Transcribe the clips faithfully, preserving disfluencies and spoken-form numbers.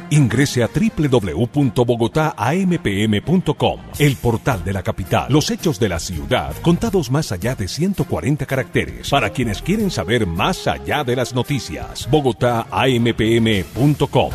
Ingrese a doble u doble u doble u punto bogotá a eme pe eme punto com, el portal de la capital. Los hechos de la ciudad contados más allá de ciento cuarenta caracteres. Para quienes quieren saber más allá de las noticias. bogotá a eme pe eme punto com.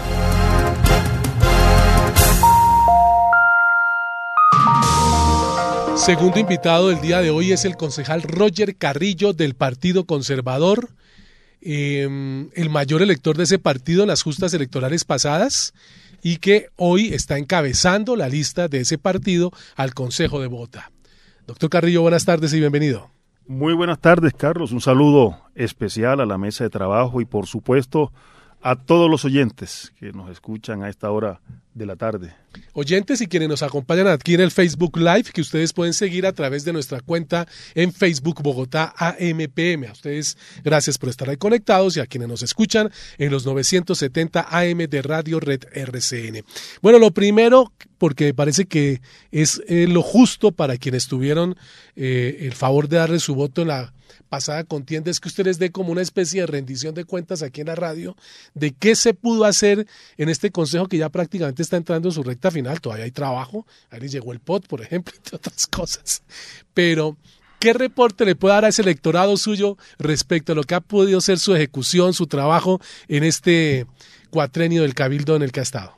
Segundo invitado del día de hoy es el concejal Roger Carrillo del Partido Conservador. Eh, el mayor elector de ese partido en las justas electorales pasadas y que hoy está encabezando la lista de ese partido al Consejo de Bogotá. Doctor Carrillo, buenas tardes y bienvenido. Muy buenas tardes, Carlos. Un saludo especial a la mesa de trabajo y por supuesto a todos los oyentes que nos escuchan a esta hora de la tarde. Oyentes y quienes nos acompañan aquí en el Facebook Live, que ustedes pueden seguir a través de nuestra cuenta en Facebook Bogotá A M P M. A ustedes, gracias por estar ahí conectados y a quienes nos escuchan en los novecientos setenta A M de Radio Red R C N. Bueno, lo primero, porque me parece que es eh, lo justo para quienes tuvieron eh, el favor de darle su voto en la pasada contienda, es que usted les dé como una especie de rendición de cuentas aquí en la radio de qué se pudo hacer en este consejo que ya prácticamente está entrando en su recta final. Todavía hay trabajo, ahí les llegó el P O T, por ejemplo, entre otras cosas, pero ¿qué reporte le puede dar a ese electorado suyo respecto a lo que ha podido ser su ejecución, su trabajo en este cuatrenio del Cabildo en el que ha estado?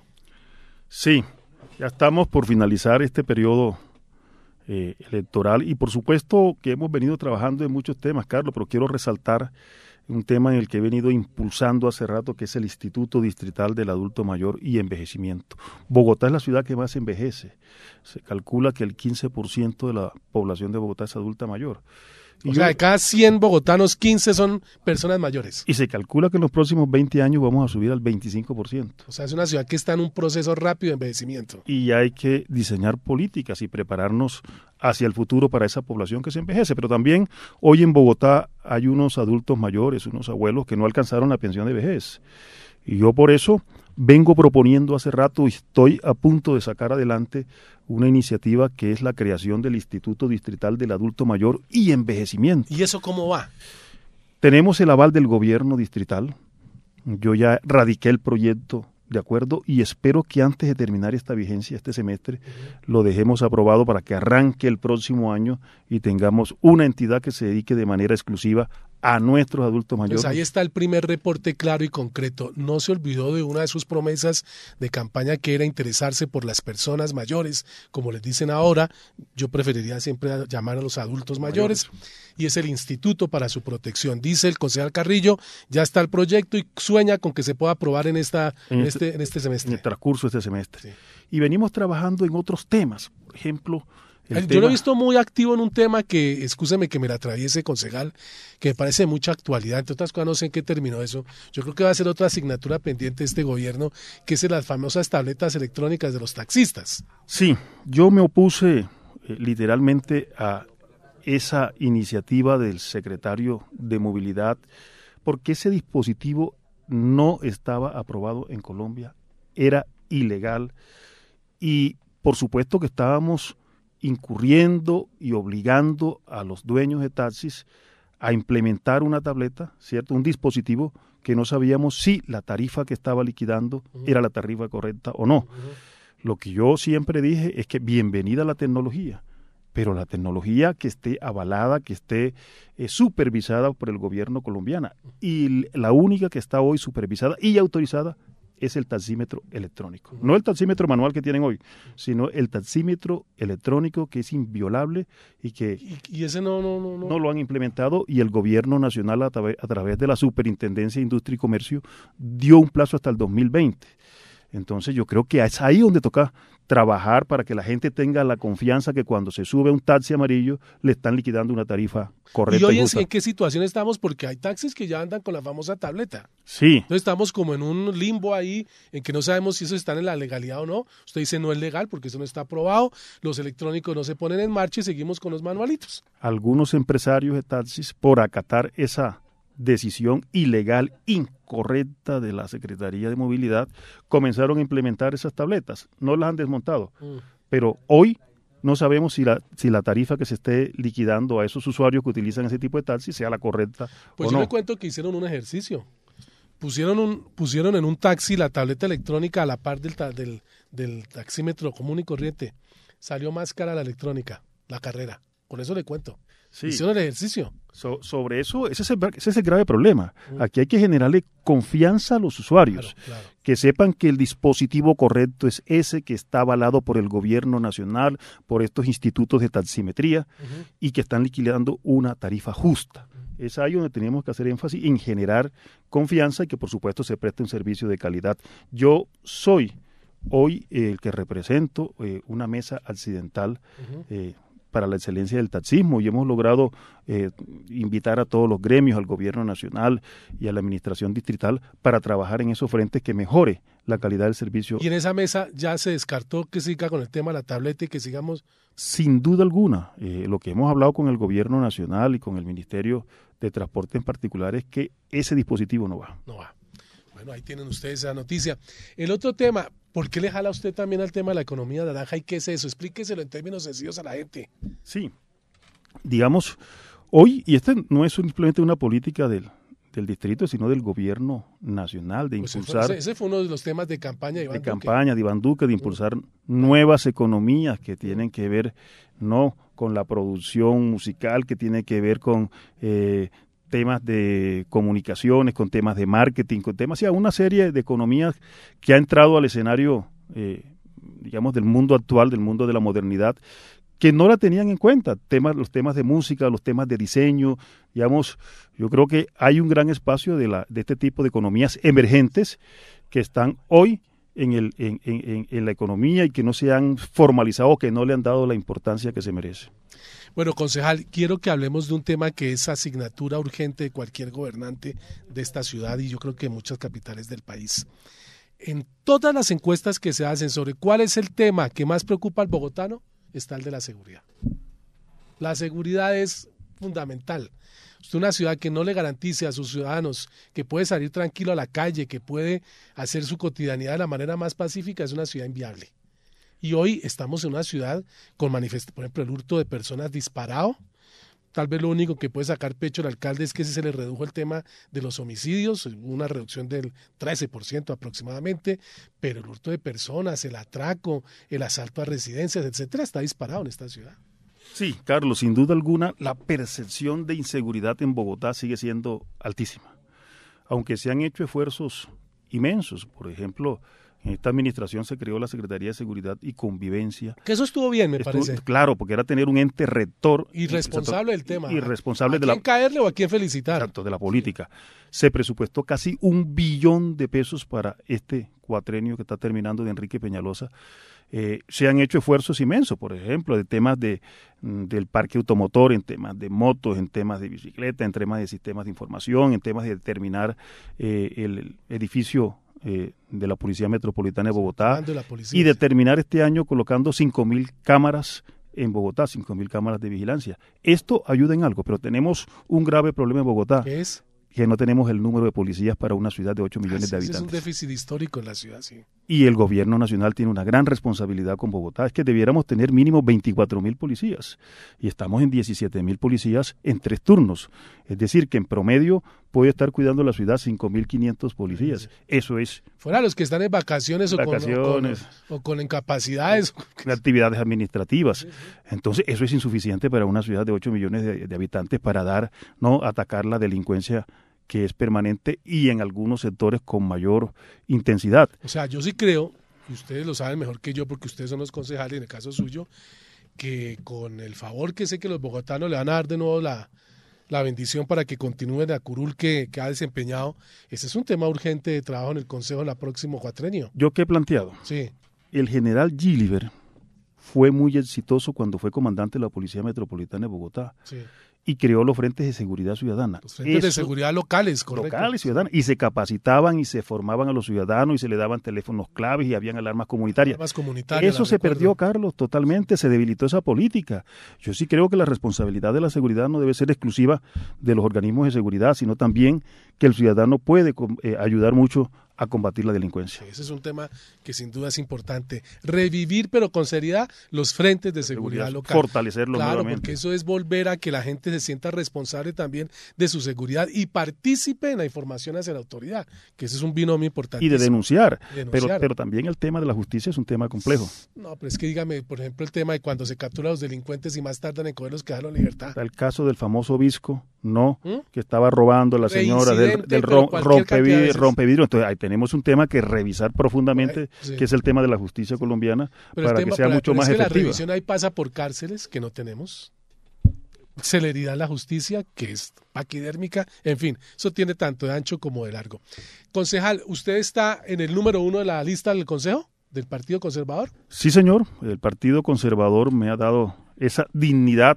Sí, ya estamos por finalizar este periodo Eh, electoral y por supuesto que hemos venido trabajando en muchos temas, Carlos, pero quiero resaltar un tema en el que he venido impulsando hace rato, que es el Instituto Distrital del Adulto Mayor y Envejecimiento. Bogotá es la ciudad que más envejece. Se calcula que el quince por ciento de la población de Bogotá es adulta mayor. Y o yo, sea, de cada cien bogotanos, quince son personas mayores. Y se calcula que en los próximos veinte años vamos a subir al veinticinco por ciento. O sea, es una ciudad que está en un proceso rápido de envejecimiento. Y hay que diseñar políticas y prepararnos hacia el futuro para esa población que se envejece. Pero también hoy en Bogotá hay unos adultos mayores, unos abuelos que no alcanzaron la pensión de vejez. Y yo por eso vengo proponiendo hace rato y estoy a punto de sacar adelante una iniciativa que es la creación del Instituto Distrital del Adulto Mayor y Envejecimiento. ¿Y eso cómo va? Tenemos el aval del gobierno distrital. Yo ya radiqué el proyecto de acuerdo y espero que antes de terminar esta vigencia, este semestre, uh-huh. lo dejemos aprobado para que arranque el próximo año y tengamos una entidad que se dedique de manera exclusiva a nuestros adultos mayores. Pues ahí está el primer reporte claro y concreto. No se olvidó de una de sus promesas de campaña, que era interesarse por las personas mayores, como les dicen ahora. Yo preferiría siempre llamar a los adultos mayores, mayores. Y es el Instituto para su Protección. Dice el concejal Carrillo, ya está el proyecto y sueña con que se pueda aprobar en, esta, en, en, este, este, en este semestre. En el transcurso de este semestre. Sí. Y venimos trabajando en otros temas, por ejemplo... El Yo tema... lo he visto muy activo en un tema que, excúseme que me la atraviese, concejal, que me parece de mucha actualidad. Entre otras cosas, no sé en qué terminó eso. Yo creo que va a ser otra asignatura pendiente de este gobierno, que es las famosas tabletas electrónicas de los taxistas. Sí, yo me opuse eh, literalmente a esa iniciativa del secretario de Movilidad, porque ese dispositivo no estaba aprobado en Colombia, era ilegal y por supuesto que estábamos incurriendo y obligando a los dueños de taxis a implementar una tableta, ¿cierto? Un dispositivo que no sabíamos si la tarifa que estaba liquidando uh-huh. era la tarifa correcta o no. Uh-huh. Lo que yo siempre dije es que bienvenida la tecnología, pero la tecnología que esté avalada, que esté eh, supervisada por el gobierno colombiano. Y la única que está hoy supervisada y autorizada es el taxímetro electrónico. No el taxímetro manual que tienen hoy, sino el taxímetro electrónico, que es inviolable y que y, y ese no, no, no, no. no lo han implementado, y el gobierno nacional a, tra- a través de la Superintendencia de Industria y Comercio dio un plazo hasta el dos mil veinte. Entonces yo creo que es ahí donde toca trabajar para que la gente tenga la confianza que cuando se sube a un taxi amarillo le están liquidando una tarifa correcta. ¿Y hoy y justa. en qué situación estamos? Porque hay taxis que ya andan con la famosa tableta. Sí. Entonces estamos como en un limbo ahí en que no sabemos si eso está en la legalidad o no. Usted dice no es legal porque eso no está aprobado, los electrónicos no se ponen en marcha y seguimos con los manualitos. Algunos empresarios de taxis, por acatar esa decisión ilegal, incorrecta de la Secretaría de Movilidad, comenzaron a implementar esas tabletas. No las han desmontado, mm. pero hoy no sabemos si la, si la tarifa que se esté liquidando a esos usuarios que utilizan ese tipo de taxis sea la correcta pues o yo no. le cuento que hicieron un ejercicio. pusieron un pusieron en un taxi la tableta electrónica a la par del, ta, del, del taxímetro común y corriente. Salió más cara la electrónica, la carrera. Con eso le cuento. Sí. Hicieron el ejercicio. So, sobre eso, ese es, el, ese es el grave problema. Uh. Aquí hay que generarle confianza a los usuarios, claro, claro. Que sepan que el dispositivo correcto es ese que está avalado por el gobierno nacional, por estos institutos de taximetría, uh-huh. y que están liquidando una tarifa justa. Uh-huh. Es ahí donde tenemos que hacer énfasis en generar confianza y que por supuesto se preste un servicio de calidad. Yo soy hoy eh, el que represento eh, una mesa accidental, uh-huh. eh, para la excelencia del taxismo y hemos logrado eh, invitar a todos los gremios, al gobierno nacional y a la administración distrital para trabajar en esos frentes que mejore la calidad del servicio. ¿Y en esa mesa ya se descartó que siga con el tema de la tableta y que sigamos? Sin duda alguna. Eh, lo que hemos hablado con el gobierno nacional y con el Ministerio de Transporte en particular es que ese dispositivo no va. No va. Bueno, ahí tienen ustedes esa noticia. El otro tema, ¿por qué le jala usted también al tema de la economía naranja y qué es eso? Explíqueselo en términos sencillos a la gente. Sí, digamos, hoy, y esta no es simplemente una política del, del distrito, sino del gobierno nacional, de pues impulsar... Ese, ese fue uno de los temas de campaña de Iván de Duque. campaña de Iván Duque, de impulsar uh-huh. nuevas economías que tienen que ver, no con la producción musical, que tiene que ver con... Eh, temas de comunicaciones, con temas de marketing, con temas, sí, una serie de economías que ha entrado al escenario, eh, digamos, del mundo actual, del mundo de la modernidad, que no la tenían en cuenta, temas, los temas de música, los temas de diseño, digamos, yo creo que hay un gran espacio de, la, de este tipo de economías emergentes que están hoy en, el, en, en, en la economía y que no se han formalizado, que no le han dado la importancia que se merece. Bueno, concejal, quiero que hablemos de un tema que es asignatura urgente de cualquier gobernante de esta ciudad y yo creo que de muchas capitales del país. En todas las encuestas que se hacen sobre cuál es el tema que más preocupa al bogotano, está el de la seguridad. La seguridad es fundamental. Usted una ciudad que no le garantice a sus ciudadanos que puede salir tranquilo a la calle, que puede hacer su cotidianidad de la manera más pacífica, es una ciudad inviable. Y hoy estamos en una ciudad con manifestaciones, por ejemplo, el hurto de personas disparado. Tal vez lo único que puede sacar pecho el alcalde es que se le redujo el tema de los homicidios, una reducción del trece por ciento aproximadamente, pero el hurto de personas, el atraco, el asalto a residencias, etcétera, está disparado en esta ciudad. Sí, Carlos, sin duda alguna, la percepción de inseguridad en Bogotá sigue siendo altísima. Aunque se han hecho esfuerzos inmensos, por ejemplo, en esta administración se creó la Secretaría de Seguridad y Convivencia. Que eso estuvo bien, me estuvo, parece. Claro, porque era tener un ente rector. Y responsable del tema. Y responsable ¿A de quién la, caerle o a quién felicitar? Exacto, de la política. Se presupuestó casi un billón de pesos para este cuatrenio que está terminando de Enrique Peñalosa. Eh, se han hecho esfuerzos inmensos, por ejemplo, de temas de, del parque automotor, en temas de motos, en temas de bicicleta, en temas de sistemas de información, en temas de determinar eh, el edificio Eh, de la Policía Metropolitana de Bogotá policía, y determinar este año colocando cinco mil cámaras en Bogotá, cinco mil cámaras de vigilancia. Esto ayuda en algo, pero tenemos un grave problema en Bogotá. ¿Qué es? Que no tenemos el número de policías para una ciudad de ocho millones ah, sí, de habitantes. Es un déficit histórico en la ciudad, sí. Y el gobierno nacional tiene una gran responsabilidad con Bogotá, es que debiéramos tener mínimo veinticuatro mil policías y estamos en diecisiete mil policías en tres turnos. Es decir, que en promedio puede estar cuidando la ciudad cinco mil quinientos policías. Sí, sí. Eso es... Fuera los que están en vacaciones, vacaciones o, con, o, con, o con incapacidades. Actividades administrativas. Sí, sí. Entonces, eso es insuficiente para una ciudad de ocho millones de, de habitantes para dar, no atacar la delincuencia que es permanente y en algunos sectores con mayor intensidad. O sea, yo sí creo, y ustedes lo saben mejor que yo porque ustedes son los concejales en el caso suyo, que con el favor que sé que los bogotanos le van a dar de nuevo la, la bendición para que continúe la curul que, que ha desempeñado, ese es un tema urgente de trabajo en el Consejo en el próximo cuatrenio. ¿Yo qué he planteado? Sí. El general Gilliver fue muy exitoso cuando fue comandante de la Policía Metropolitana de Bogotá. Sí. Y creó los frentes de seguridad ciudadana. Los frentes Eso, de seguridad locales, correcto. Locales, ciudadanas. Y se capacitaban y se formaban a los ciudadanos y se le daban teléfonos claves y habían alarmas comunitarias. Alarmas comunitarias. Eso se recuerdo. perdió, Carlos, totalmente. Se debilitó esa política. Yo sí creo que la responsabilidad de la seguridad no debe ser exclusiva de los organismos de seguridad, sino también que el ciudadano puede eh, ayudar mucho a combatir la delincuencia. Sí, ese es un tema que sin duda es importante. Revivir, pero con seriedad, los frentes de seguridad, seguridad local. Fortalecerlos claro, nuevamente. Porque eso es volver a que la gente se sienta responsable también de su seguridad y participe en la información hacia la autoridad, que ese es un binomio importante. Y de denunciar, denunciar. Pero, pero también el tema de la justicia es un tema complejo. No, pero es que dígame, por ejemplo, el tema de cuando se capturan a los delincuentes y más tardan en cogerlos que dejan en libertad. Está el caso del famoso Visco, ¿no? ¿Mm? Que estaba robando a la señora del, del rom, rompevidrio, rompevidrio. Entonces ahí tenemos un tema que revisar profundamente, sí. que es el tema de la justicia colombiana, pero para tema, que sea para, mucho más es que efectiva. La revisión ahí pasa por cárceles que no tenemos, celeridad en la justicia que es paquidérmica, en fin, eso tiene tanto de ancho como de largo. Concejal, ¿usted está en el número uno de la lista del Consejo, del Partido Conservador? Sí, señor, el Partido Conservador me ha dado esa dignidad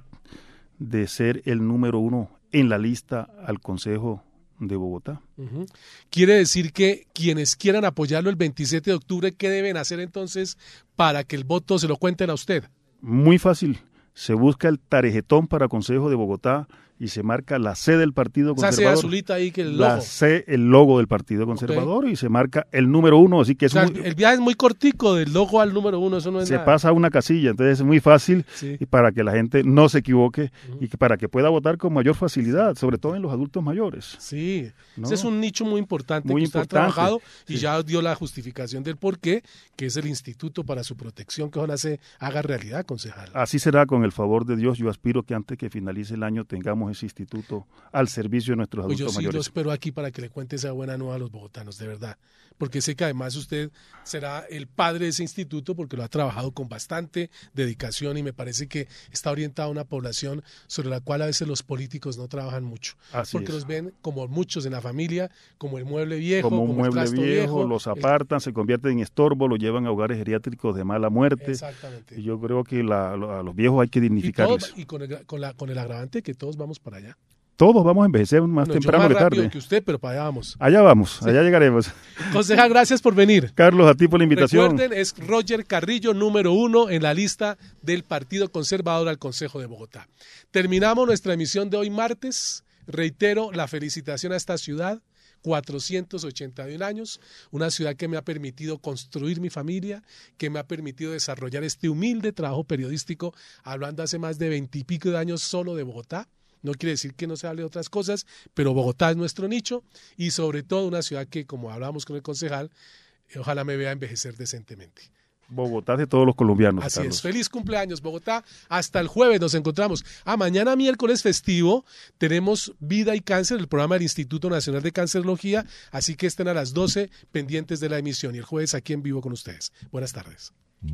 de ser el número uno en la lista al Consejo de Bogotá. Uh-huh. Quiere decir que quienes quieran apoyarlo el veintisiete de octubre, ¿qué deben hacer entonces para que el voto se lo cuenten a usted? Muy fácil, se busca el tarjetón para Consejo de Bogotá y se marca la C del Partido Conservador. O sea, azulita ahí que el logo. La C, el logo del Partido Conservador, okay. Y se marca el número uno, así que es o sea, muy, el viaje es muy cortico del logo al número uno, eso no es se nada. pasa a una casilla, entonces es muy fácil, sí. Y para que la gente no se equivoque, uh-huh. Y que para que pueda votar con mayor facilidad, sobre todo en los adultos mayores. Sí, ¿no? Ese es un nicho muy importante muy que usted importante. ha trabajado y sí. Ya dio la justificación del por qué, que es el Instituto para su Protección, que ojalá se haga realidad, concejal. Así será, con el favor de Dios. Yo aspiro que antes que finalice el año tengamos ese instituto al servicio de nuestros adultos pues yo sí mayores. Yo espero aquí para que le cuente esa buena nueva a los bogotanos, de verdad, porque sé que además usted será el padre de ese instituto porque lo ha trabajado con bastante dedicación y me parece que está orientado a una población sobre la cual a veces los políticos no trabajan mucho, Así porque es. Los ven como muchos en la familia, como el mueble viejo, como un como mueble el trasto viejo, viejo, los apartan, el... se convierten en estorbo, los llevan a hogares geriátricos de mala muerte. Exactamente. Y yo creo que la, a los viejos hay que dignificarles. Y, todos, y con, el, con, la, con el agravante que todos vamos para allá. Todos vamos a envejecer más bueno, temprano yo más que tarde. rápido que usted, pero para allá vamos. Allá vamos, sí. Allá llegaremos. Concejal, gracias por venir. Carlos, a ti por la invitación. Recuerden, es Roger Carrillo, número uno en la lista del Partido Conservador al Consejo de Bogotá. Terminamos nuestra emisión de hoy martes. Reitero la felicitación a esta ciudad. cuatrocientos ochenta y un años, una ciudad que me ha permitido construir mi familia, que me ha permitido desarrollar este humilde trabajo periodístico, hablando hace más de veintipico de años solo de Bogotá. No quiere decir que no se hable de otras cosas, pero Bogotá es nuestro nicho y sobre todo una ciudad que, como hablábamos con el concejal, ojalá me vea envejecer decentemente. Bogotá de todos los colombianos. Así Carlos. es. Feliz cumpleaños, Bogotá. Hasta el jueves nos encontramos. Ah, mañana miércoles festivo tenemos Vida y Cáncer, el programa del Instituto Nacional de Cancerología, así que estén a las doce pendientes de la emisión y el jueves aquí en vivo con ustedes. Buenas tardes.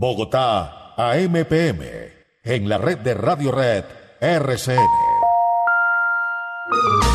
Bogotá, A M P M, en la red de Radio Red R C N.